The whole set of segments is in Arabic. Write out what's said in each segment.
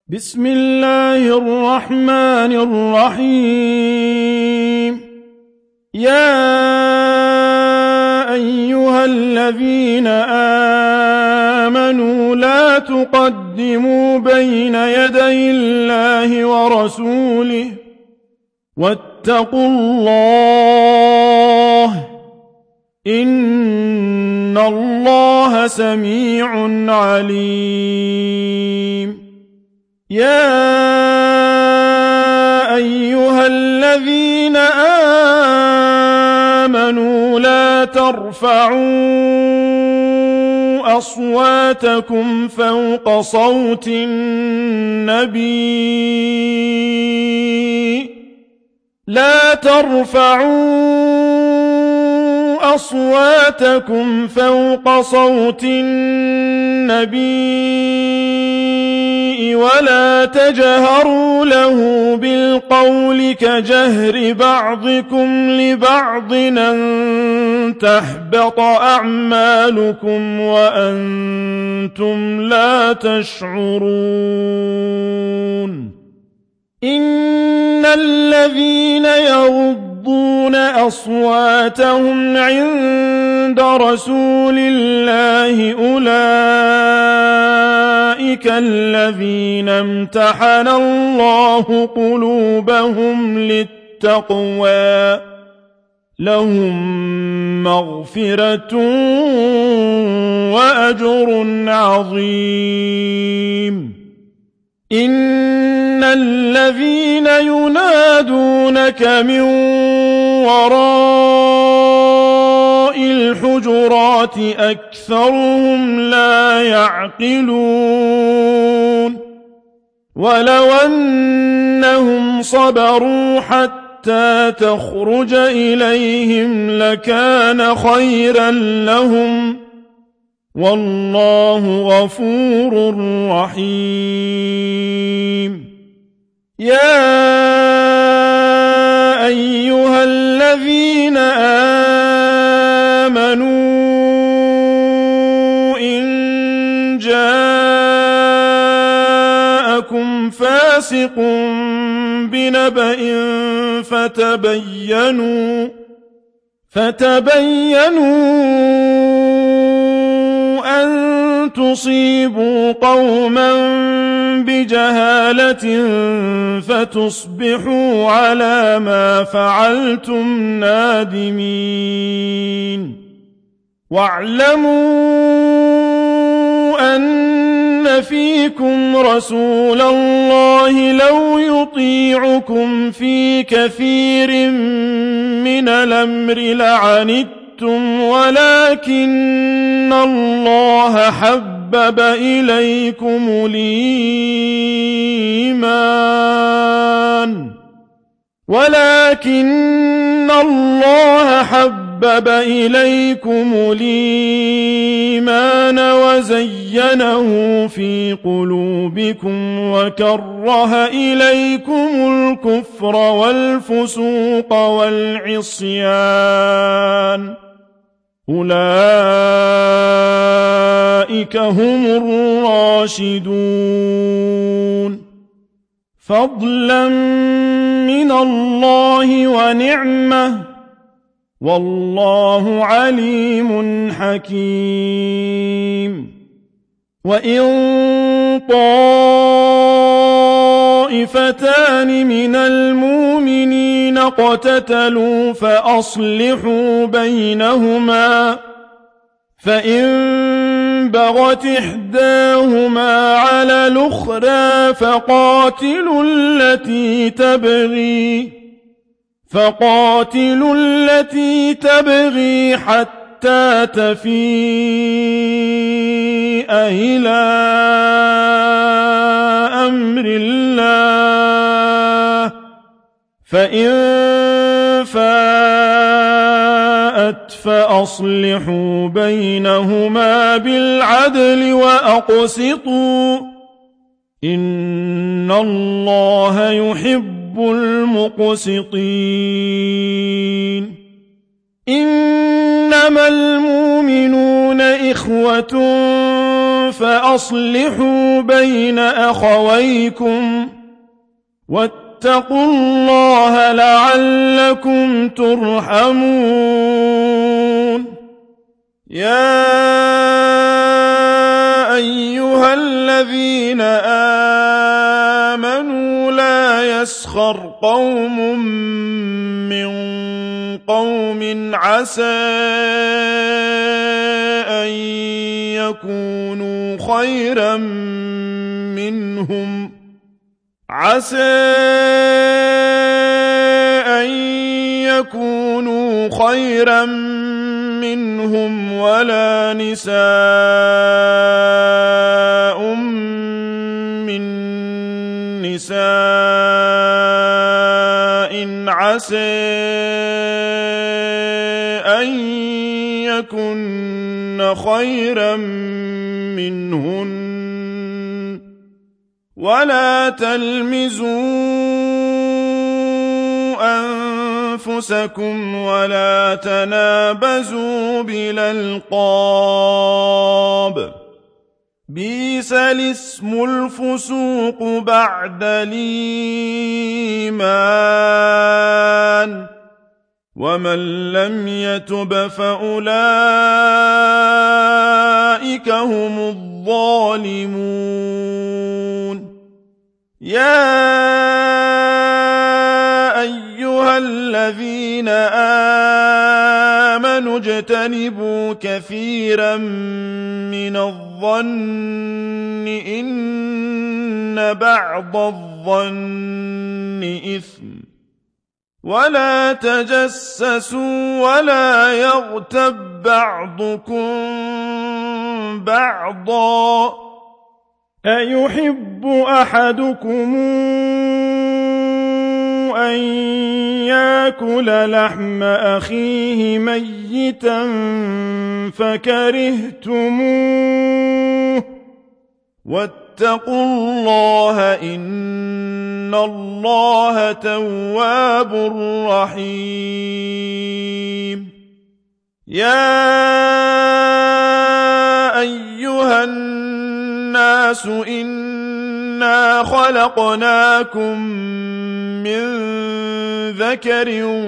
بسم الله الرحمن الرحيم. يا أيها الذين آمنوا لا تقدموا بين يدي الله ورسوله واتقوا الله إن الله سميع عليم. يا أيها الذين آمنوا لا ترفعوا أصواتكم فوق صوت النبي ولا تجهروا له بالقول كجهر بعضكم لبعض أن تحبط أعمالكم وأنتم لا تشعرون. إن الذين يغضون أصواتهم عند رسول الله أولئك الذين امتحن الله قلوبهم للتقوى لهم مغفرة وأجر عظيم. إن الذين ينادونك من وراء الحجرات أكثرهم لا يعقلون. ولو أنهم صبروا حتى تخرج إليهم لكان خيرا لهم والله غفور رحيم. يا أيها الذين آمنوا إن جاءكم فاسق بنبأ فتبينوا أن تصيبوا قوما بجهالة فتصبحوا على ما فعلتم نادمين. واعلموا أن فيكم رسول الله لو يطيعكم في كثير من الأمر لعنتم ولكن الله حبب إليكم الإيمان وزينه في قلوبكم وكره إليكم الكفر والفسوق والعصيان أولئك هم الراشدون فضلا من الله ونعمة والله عليم حكيم. وإن طائفتان من المؤمنين اقتتلوا فأصلحوا بينهما فإن بغت إحداهما على الأخرى فقاتلوا التي تبغي حتى تفيء إلى أمر الله فإن فاءت فأصلحوا بينهما بالعدل وأقسطوا إن الله يحب المقسطين. إنما المؤمنون إخوة فأصلحوا بين أخويكم واتقوا الله لعلكم ترحمون يا أيها الذين آمنوا لا يسخر قوم من قوم عسى أن يكونوا خيرا منهم ولا نساء من نساء عسى أن يكن خيرا منهن ولا تلمزوا أنفسكم ولا تنابزوا بالألقاب بئس الاسم الفسوق بعد الإيمان ومن لم يتب فأولئك هم الظالمون يا أيها الذين آمنوا اجتنبوا كثيرا من الظن إن بعض الظن إثم ولا تجسسوا ولا يغتب بعضكم بعضا أيحب أحدكم أن يأكل لحم أخيه ميتا فكرهتموه واتقوا الله إن الله تواب رحيم يا أيها الناس إنا خلقناكم من ذكر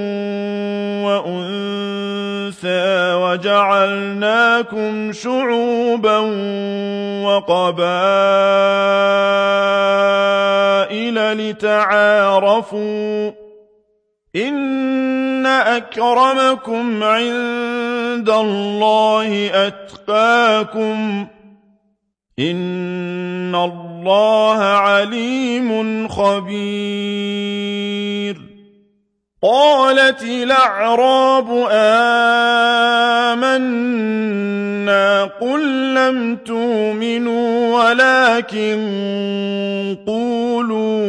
وأنثى وجعلناكم شعوبا وقبائل لتعارفوا إن أكرمكم عند الله أتقاكم إن الله عليم خبير قالت الأعراب آمنا قل لم تؤمنوا ولكن قولوا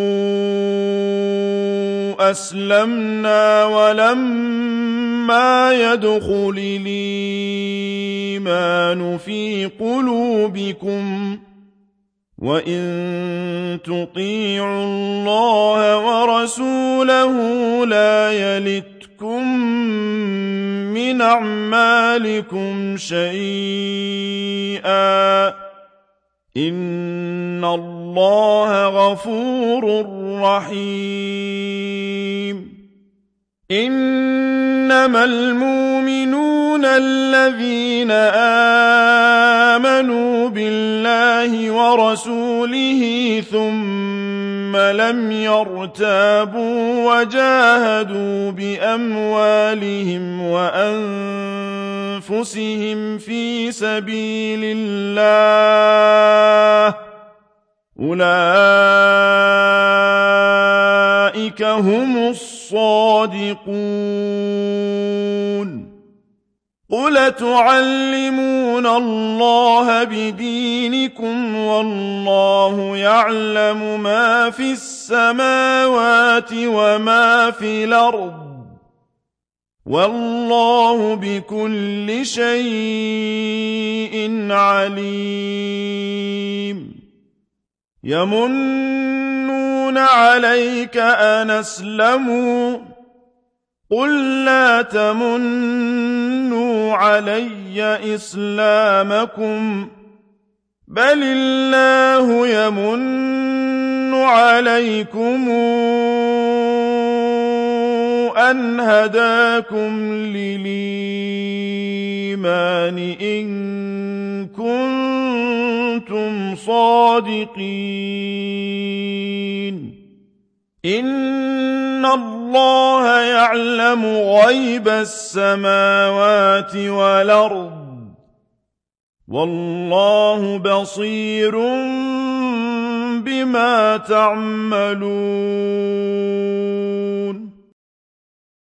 أسلمنا ولما يدخل الإيمان في قلوبكم وإن تطيعوا الله ورسوله لا يلتكم من أعمالكم شيئا إن الله غفور رحيم إنما المؤمنون الذين آمنوا بالله ورسوله ثم لم يرتابوا وجاهدوا بأموالهم وأنفسهم في سبيل الله أولئك هم الصادقون قل تعلمون الله بدينكم والله يعلم ما في السماوات وما في الأرض والله بكل شيء عليم يمنون عليك أن أسلموا قل لا تمنوا علي إسلامكم بل الله يمن عليكم أن هداكم للإيمان إن كنتم صادقين إن الله يعلم غيب السماوات والأرض والله بصير بما تعملون